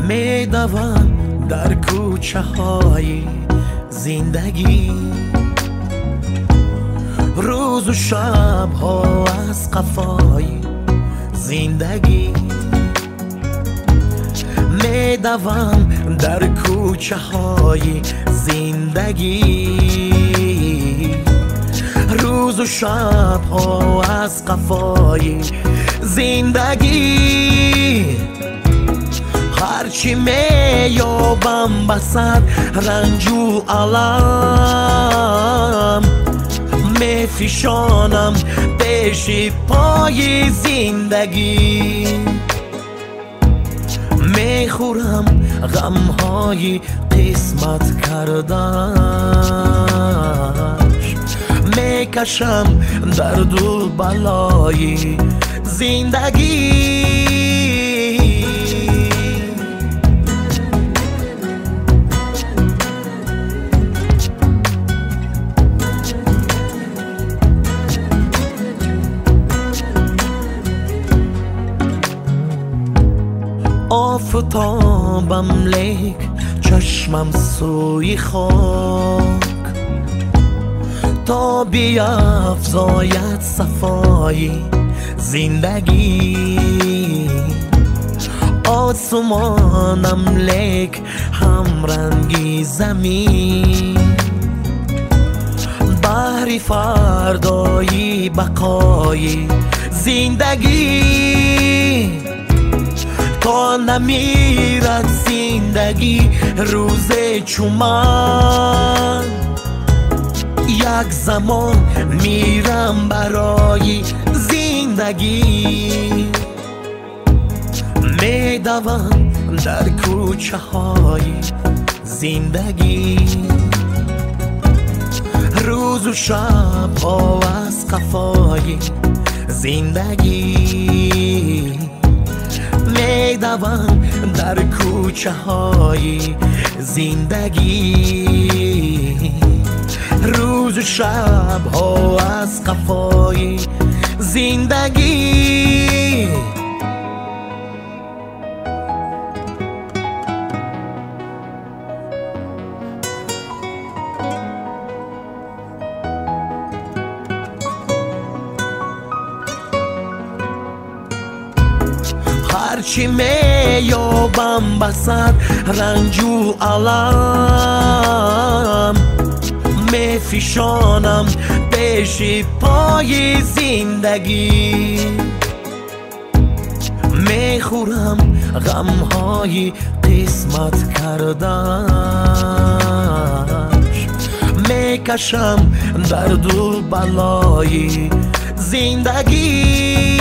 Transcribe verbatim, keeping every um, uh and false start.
میدوم در کوچه های زندگی، روز و شب ها از قفای زندگی. میدوم در کوچه های زندگی، روز و شب ها از قفای زندگی. هرچی میابم بسد رنج و علم، میفشانم پیش پای زندگی. میخورم غمهای قسمت کردنش، میکشم درد و بلای زندگی. آفتابم لیک چشمم سوی خاک، تا بیفزاید صفای زندگی. آسمانم لیک همرنگی زمین، بحر فردایی بقای زندگی. تا نمیرد زندگی روز چومن، یک زمان میرم برای زندگی. میدوم در کوچه های زندگی، روز و شب ها از قفای زندگی. میدوم در کوچه های زندگی، روز و شب ها از قفای زندگی. هرچی میابم بسد رنج و علم، میفشانم پیش پای زندگی. میخورم غمهای قسمت کردنش، میکشم درد و بلای زندگی.